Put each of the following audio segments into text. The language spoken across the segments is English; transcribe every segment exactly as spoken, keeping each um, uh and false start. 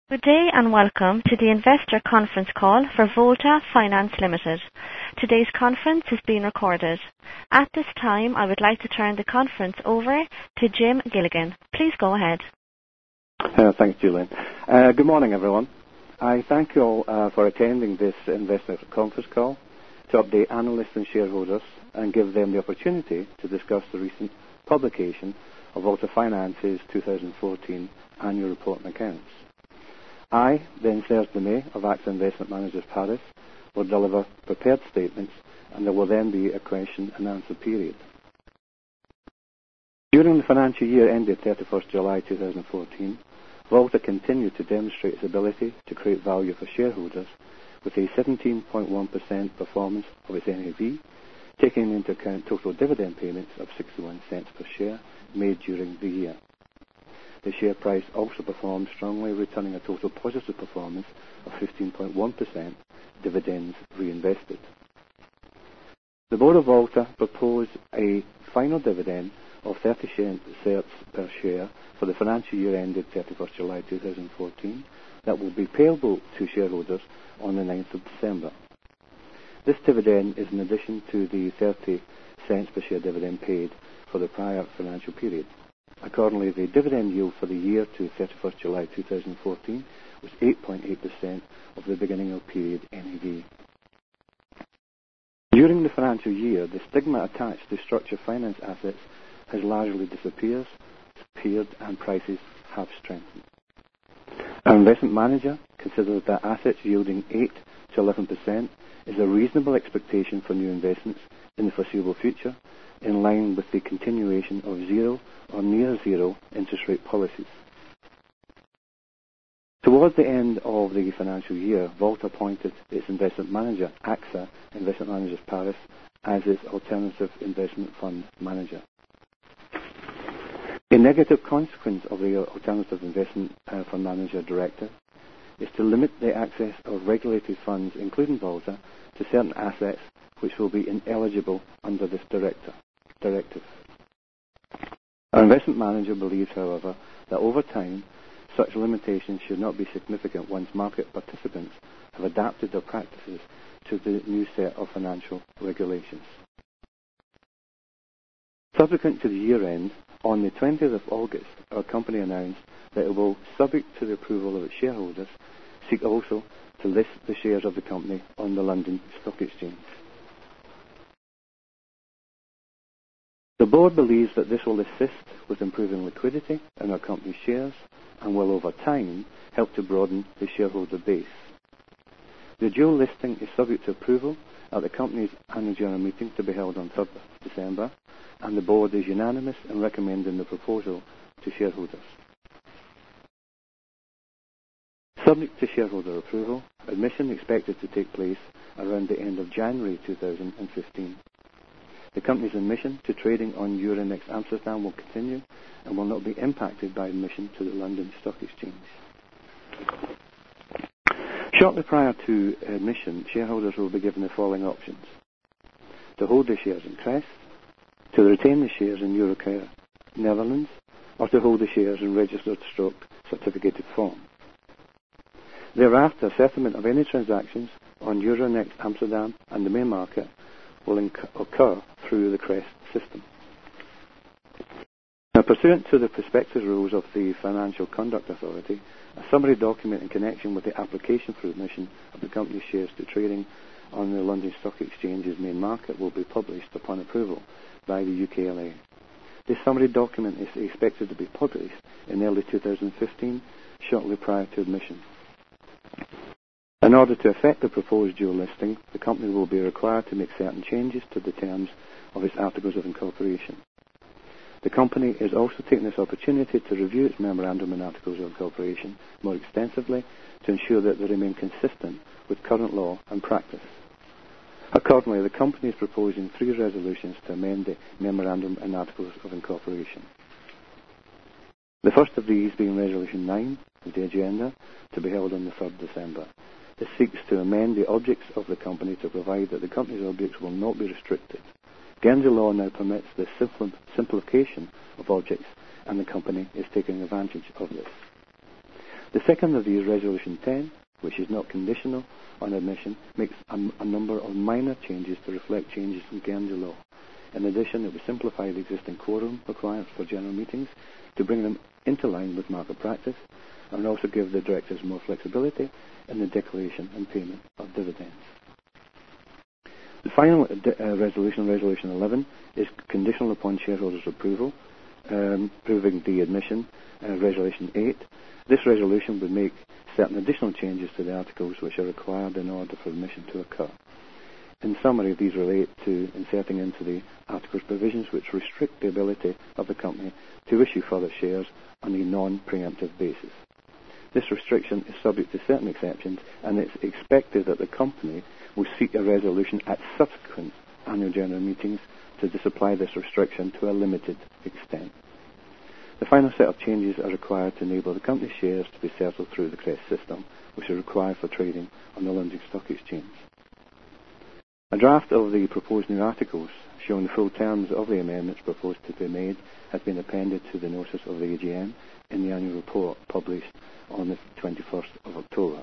Good day and welcome to the investor conference call for Volta Finance Limited. Today's conference is being recorded. At this time, I would like to turn the conference over to Jim Gilligan. Please go ahead. Uh, thanks, Julian. Uh, good morning, everyone. I thank you all uh, for attending this investor conference call to update analysts and shareholders and give them the opportunity to discuss the recent publication of Volta Finance's two thousand fourteen annual report and accounts. I, then Serge Demey of AXA Investment Managers Paris, will deliver prepared statements and there will then be a question and answer period. During the financial year ended thirty-first July two thousand fourteen, Volta continued to demonstrate its ability to create value for shareholders with a seventeen point one percent performance of its N A V, taking into account total dividend payments of sixty-one cents per share made during the year. The share price also performed strongly, returning a total positive performance of fifteen point one percent dividends reinvested. The Board of Volta proposed a final dividend of thirty cents per share for the financial year ended thirty-first July two thousand fourteen that will be payable to shareholders on the ninth of December. This dividend is in addition to the thirty cents per share dividend paid for the prior financial period. Accordingly, the dividend yield for the year to thirty-first July two thousand fourteen was eight point eight percent of the beginning of period N A V. During the financial year, the stigma attached to structured finance assets has largely disappeared, disappeared and prices have strengthened. Our investment manager considers that assets yielding eight to eleven percent is a reasonable expectation for new investments in the foreseeable future, in line with the continuation of zero or near zero interest rate policies. Towards the end of the financial year, Volta appointed its investment manager, AXA Investment Managers Paris, as its alternative investment fund manager. A negative consequence of the alternative investment uh, fund manager directive is to limit the access of regulated funds, including Volta, to certain assets which will be ineligible under this director, directive. Our investment manager believes, however, that over time, such limitations should not be significant once market participants have adapted their practices to the new set of financial regulations. Subsequent to the year end, on the twentieth of August, our company announced that it will, subject to the approval of its shareholders, seek also to list the shares of the company on the London Stock Exchange. The board believes that this will assist with improving liquidity in our company's shares and will over time help to broaden the shareholder base. The dual listing is subject to approval at the company's annual general meeting to be held on third of December, and the board is unanimous in recommending the proposal to shareholders. Subject to shareholder approval, admission expected to take place around the end of January two thousand fifteen. The company's admission to trading on Euronext Amsterdam will continue and will not be impacted by admission to the London Stock Exchange. Shortly prior to admission, shareholders will be given the following options: to hold their shares in Crest, to retain the shares in Euroclear Netherlands, or to hold the shares in registered stroke certificated form. Thereafter, settlement of any transactions on Euronext Amsterdam and the main market will inc- occur through the Crest system. Now, pursuant to the prospectus rules of the Financial Conduct Authority, a summary document in connection with the application for admission of the company's shares to trading on the London Stock Exchange's main market will be published upon approval by the U K L A. This summary document is expected to be published in early two thousand fifteen, shortly prior to admission. In order to effect the proposed dual listing, the company will be required to make certain changes to the terms of its Articles of Incorporation. The company is also taking this opportunity to review its Memorandum and Articles of Incorporation more extensively to ensure that they remain consistent with current law and practice. Accordingly, the company is proposing three resolutions to amend the Memorandum and Articles of Incorporation. The first of these being Resolution nine of the agenda, to be held on the third of December. This seeks to amend the objects of the company to provide that the company's objects will not be restricted. Guernsey law now permits the simpl- simplification of objects, and the company is taking advantage of this. The second of these, Resolution ten, which is not conditional on admission, makes a, a number of minor changes to reflect changes in Guernsey law. In addition, it would simplify the existing quorum requirements for general meetings to bring them into line with market practice, and also give the directors more flexibility in the declaration and payment of dividends. The final uh, resolution, Resolution eleven, is conditional upon shareholders' approval, um, proving the admission, uh, Resolution eight. This resolution would make certain additional changes to the articles which are required in order for admission to occur. In summary, these relate to inserting into the articles provisions which restrict the ability of the company to issue further shares on a non-preemptive basis. This restriction is subject to certain exceptions, and it's expected that the company will seek a resolution at subsequent annual general meetings to disapply this restriction to a limited extent. The final set of changes are required to enable the company's shares to be settled through the CREST system, which is required for trading on the London Stock Exchange. A draft of the proposed new articles showing the full terms of the amendments proposed to be made has been appended to the notice of the A G M in the annual report published on the twenty-first of October.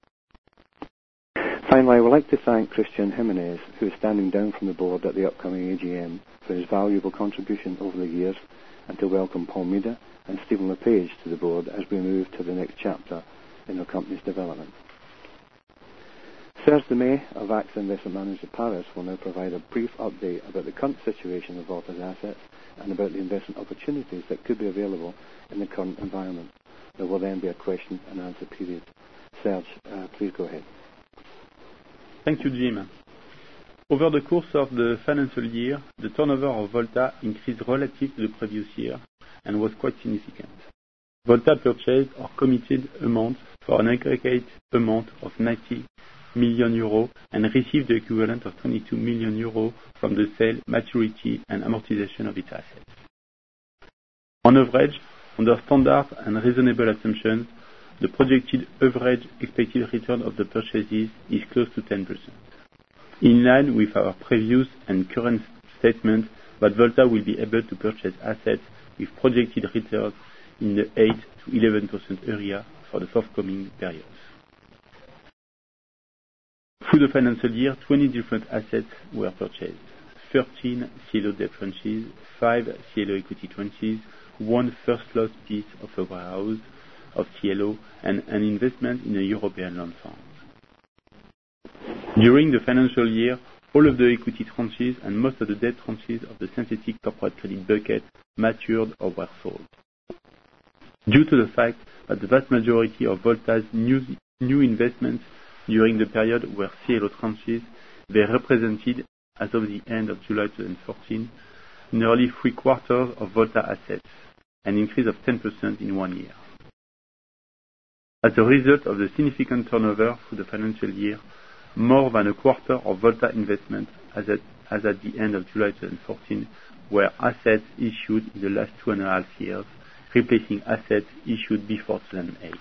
Finally, I would like to thank Christian Jimenez, who is standing down from the board at the upcoming A G M, for his valuable contribution over the years, and to welcome Paul Meada and Stephen LePage to the board as we move to the next chapter in our company's development. Serge Demey of AXA Investment Managers Paris will now provide a brief update about the current situation of Volta's assets and about the investment opportunities that could be available in the current environment. There will then be a question and answer period. Serge, uh, please go ahead. Thank you, Jim. Over the course of the financial year, the turnover of Volta increased relative to the previous year and was quite significant. Volta purchased or committed amounts for an aggregate amount of ninety million euro and received the equivalent of twenty-two million euro from the sale, maturity and amortization of its assets. On average, under standard and reasonable assumptions, the projected average expected return of the purchases is close to ten percent. In line with our previous and current statement that Volta will be able to purchase assets with projected returns in the eight to eleven percent area for the forthcoming periods. Through the financial year, twenty different assets were purchased. thirteen C L O debt tranches, five C L O equity tranches, one first loss piece of a warehouse of C L O, and an investment in a European loan fund. During the financial year, all of the equity tranches and most of the debt tranches of the synthetic corporate credit bucket matured or were sold. Due to the fact that the vast majority of Volta's new, new investments during the period were C L O tranches, they represented, as of the end of July twenty fourteen, nearly three quarters of Volta assets, an increase of ten percent in one year. As a result of the significant turnover through the financial year, more than a quarter of Volta investments, as at, as at the end of July twenty fourteen, were assets issued in the last two and a half years, replacing assets issued before two thousand eight.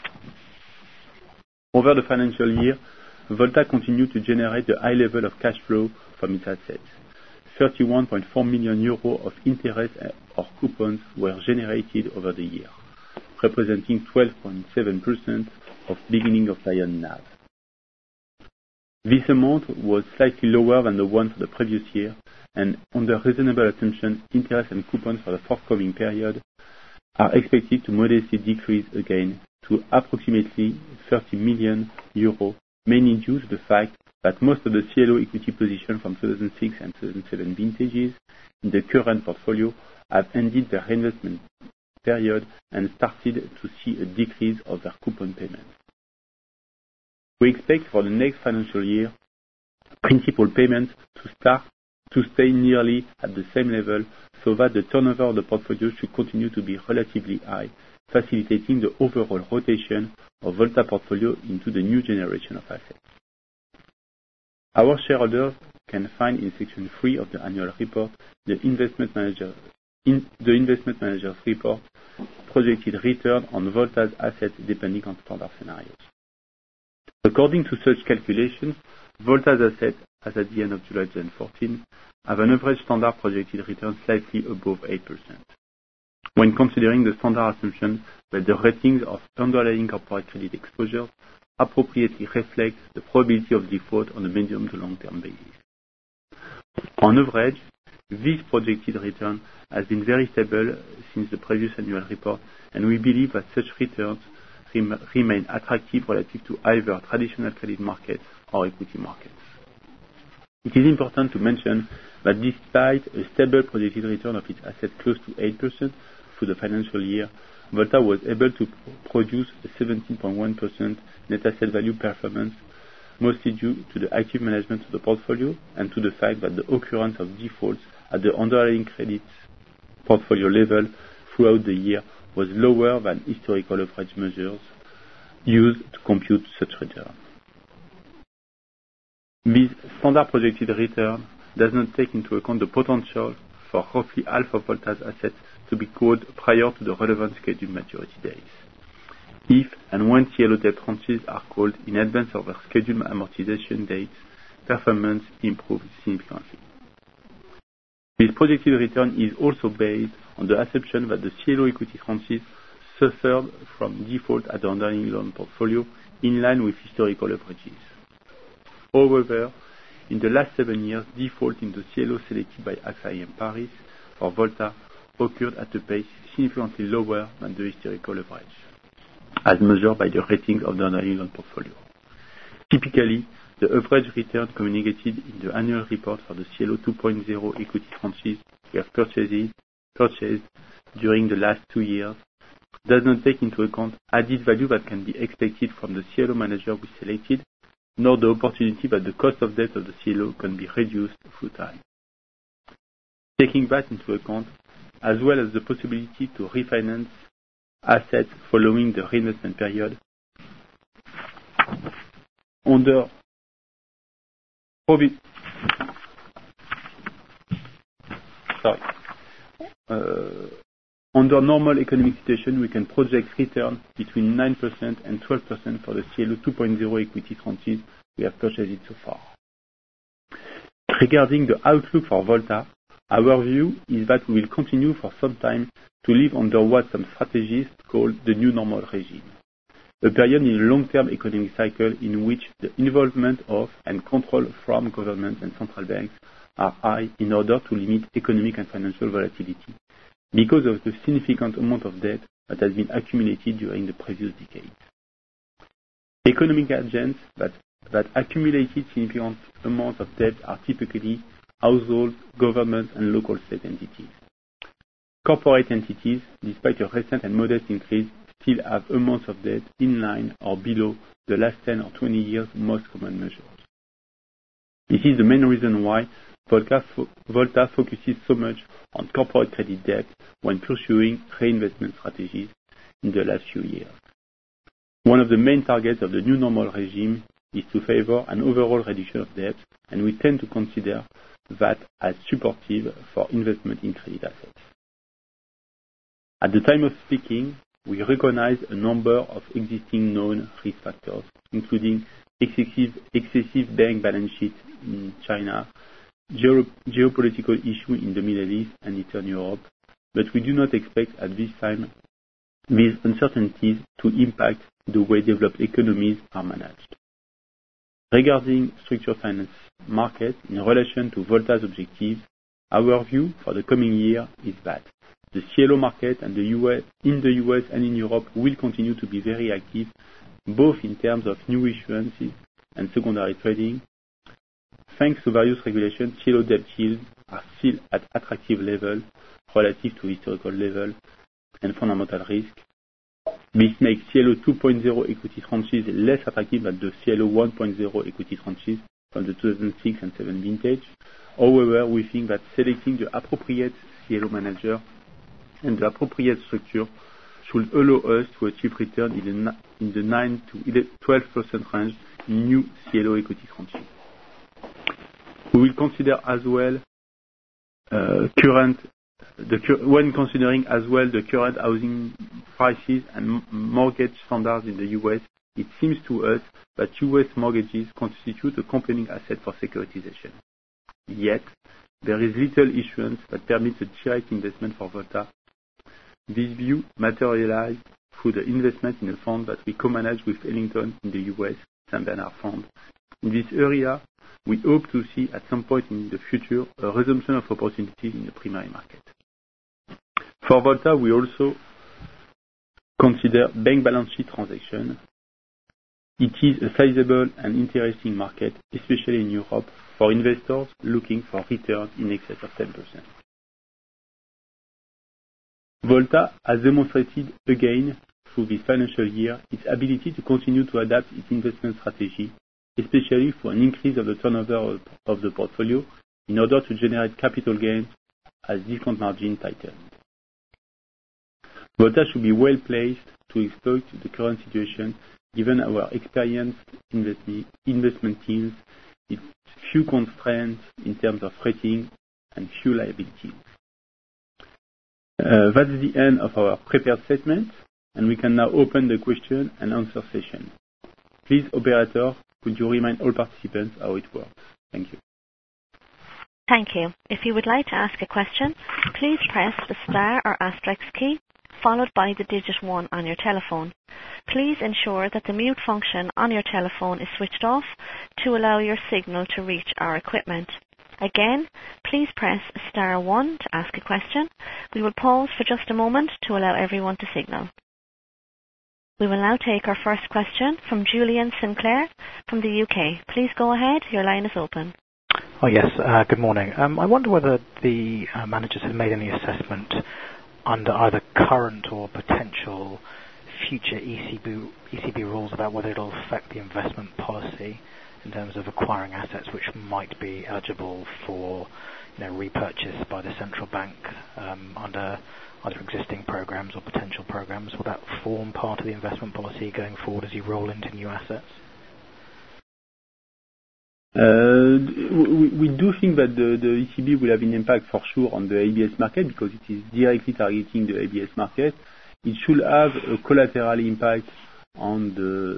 Over the financial year, Volta continued to generate a high level of cash flow from its assets. thirty-one point four million euros of interest or coupons were generated over the year, representing twelve point seven percent of beginning of period N A V. This amount was slightly lower than the one for the previous year, and under reasonable assumptions, interest and coupons for the forthcoming period are expected to modestly decrease again to approximately thirty million euros, mainly due to the fact that most of the C L O equity position from two thousand six and two thousand seven vintages in the current portfolio have ended their reinvestment period and started to see a decrease of their coupon payments. We expect for the next financial year principal payments to start to stay nearly at the same level, so that the turnover of the portfolio should continue to be relatively high, facilitating the overall rotation of Volta portfolio into the new generation of assets. Our shareholders can find in section three of the annual report the investment manager in the investment manager's report projected return on Volta's assets depending on standard scenarios. According to such calculations, Volta's assets, as at the end of July twenty fourteen, have an average standard projected return slightly above eight percent. when considering the standard assumption that the ratings of underlying corporate credit exposures appropriately reflect the probability of default on a medium to long-term basis. On average, this projected return has been very stable since the previous annual report, and we believe that such returns rem- remain attractive relative to either traditional credit markets or equity markets. It is important to mention that despite a stable projected return of its assets close to eight percent through the financial year, Volta was able to produce a seventeen point one percent net asset value performance, mostly due to the active management of the portfolio and to the fact that the occurrence of defaults at the underlying credit portfolio level throughout the year was lower than historical average measures used to compute such return. This standard projected return does not take into account the potential for roughly half of Volta's assets to be called prior to the relevant scheduled maturity dates. If and when C L O debt tranches are called in advance of their scheduled amortization dates, performance improves significantly. This projected return is also based on the assumption that the C L O equity tranches suffered from default at the underlying loan portfolio in line with historical averages. However, in the last seven years, default in the C L O selected by AXA I M Paris for Volta occurred at a pace significantly lower than the historical average, as measured by the ratings of the underlying loan portfolio. Typically, the average return communicated in the annual report for the C L O two point oh equity tranches we have purchased, purchased during the last two years does not take into account added value that can be expected from the C L O manager we selected, nor the opportunity that the cost of debt of the C L O can be reduced through time. Taking that into account, as well as the possibility to refinance assets following the reinvestment period, under provi- sorry, uh, under normal economic situation, we can project return between nine percent and twelve percent for the C L O two point oh equity tranches we have purchased so far. Regarding the outlook for Volta, our view is that we will continue for some time to live under what some strategists call the new normal regime, a period in a long-term economic cycle in which the involvement of and control from governments and central banks are high in order to limit economic and financial volatility, because of the significant amount of debt that has been accumulated during the previous decades. Economic agents that, that accumulated significant amounts of debt are typically households, governments, and local state entities. Corporate entities, despite a recent and modest increase, still have amounts of debt in line or below the last ten or twenty years' most common measures. This is the main reason why Volta, Volta focuses so much on corporate credit debt when pursuing reinvestment strategies in the last few years. One of the main targets of the new normal regime is to favor an overall reduction of debt, and we tend to consider that as supportive for investment in credit assets. At the time of speaking, we recognize a number of existing known risk factors, including excessive, excessive bank balance sheet in China, geo- geopolitical issues in the Middle East and Eastern Europe, but we do not expect at this time these uncertainties to impact the way developed economies are managed. Regarding structured finance market in relation to Volta's objectives, our view for the coming year is that the C L O market and the U S, in the U S and in Europe will continue to be very active, both in terms of new issuances and secondary trading. Thanks to various regulations, C L O debt yields are still at attractive levels relative to historical levels and fundamental risk. This makes C L O two point oh equity tranches less attractive than the C L O one point oh equity tranches from the two thousand six and seven vintage. However, we think that selecting the appropriate C L O manager and the appropriate structure should allow us to achieve return in the, in the nine to twelve percent range in new C L O equity tranches. We will consider as well uh, current The, when considering as well the current housing prices and mortgage standards in the U S, it seems to us that U S mortgages constitute a compelling asset for securitization. Yet, there is little issuance that permits a direct investment for Volta This view materialized through the investment in a fund that we co-manage with Ellington in the U S, Saint Bernard Fund. In this area, we hope to see at some point in the future a resumption of opportunities in the primary market. For Volta, we also consider bank balance sheet transaction. It is a sizable and interesting market, especially in Europe, for investors looking for returns in excess of ten percent. Volta has demonstrated again through this financial year its ability to continue to adapt its investment strategy, especially for an increase of the turnover of, of the portfolio in order to generate capital gains as discount margin tightens. Volta should be well placed to exploit the current situation given our experienced investment teams, its few constraints in terms of rating and few liabilities. Uh, that's the end of our prepared statement, and we can now open the question and answer session. Please, operator, could you remind all participants how it works? Thank you. Thank you. If you would like to ask a question, please press the star or asterisk key, followed by the digit one on your telephone. Please ensure that the mute function on your telephone is switched off to allow your signal to reach our equipment. Again, please press star one to ask a question. We will pause for just a moment to allow everyone to signal. We will now take our first question from Julian Sinclair from the U K. Please go ahead. Your line is open. Oh, yes. Uh, good morning. Um, I wonder whether the uh, managers have made any assessment under either current or potential future E C B, E C B rules about whether it will affect the investment policy in terms of acquiring assets which might be eligible for, you know, repurchase by the central bank um, under either existing programs or potential programs. Will that form part of the investment policy going forward as you roll into new assets? Uh, we, we do think that the, the E C B will have an impact for sure on the A B S market because it is directly targeting the A B S market. It should have a collateral impact on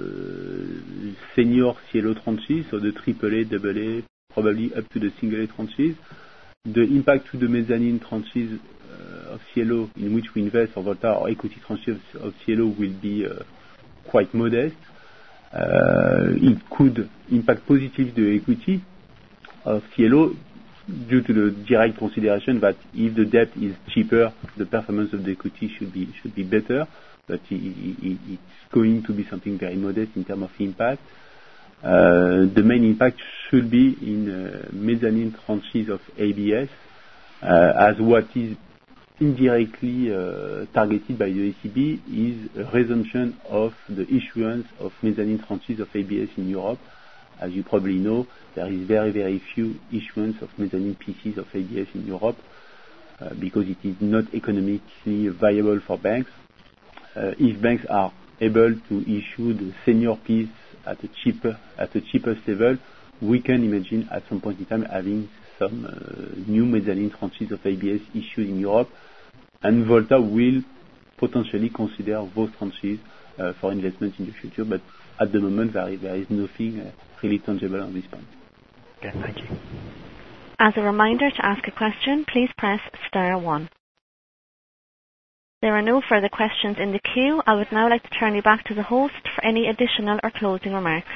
the senior C L O tranches, so the triple A, double A, probably up to the single A tranches. The impact to the mezzanine tranches uh, of C L O in which we invest, or Volta or equity tranches of C L O, will be uh, quite modest. Uh, it could impact positively the equity of C L O due to the direct consideration that if the debt is cheaper, the performance of the equity should be should be better. But it, it, it's going to be something very modest in terms of impact. Uh, the main impact should be in uh, mezzanine tranches of A B S, uh, as what is indirectly uh, targeted by the E C B is a resumption of the issuance of mezzanine tranches of A B S in Europe. As you probably know, there is very, very few issuance of mezzanine pieces of A B S in Europe uh, because it is not economically viable for banks. Uh, if banks are able to issue the senior piece at a cheaper, at the cheapest level, we can imagine at some point in time having some uh, new mezzanine tranches of A B S issued in Europe, and Volta will potentially consider those tranches uh, for investment in the future, but at the moment there is, there is nothing uh, really tangible on this point. Okay, thank you. As a reminder, to ask a question, please press star one. There are no further questions in the queue. I would now like to turn you back to the host for any additional or closing remarks.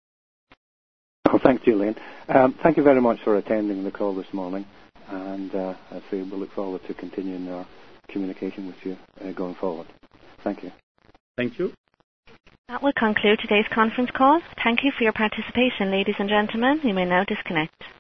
Oh, thanks, Julian. Um, thank you very much for attending the call this morning, and uh, I say we look forward to continuing our communication with you uh, going forward. Thank you. Thank you. That will conclude today's conference call. Thank you for your participation, ladies and gentlemen. You may now disconnect.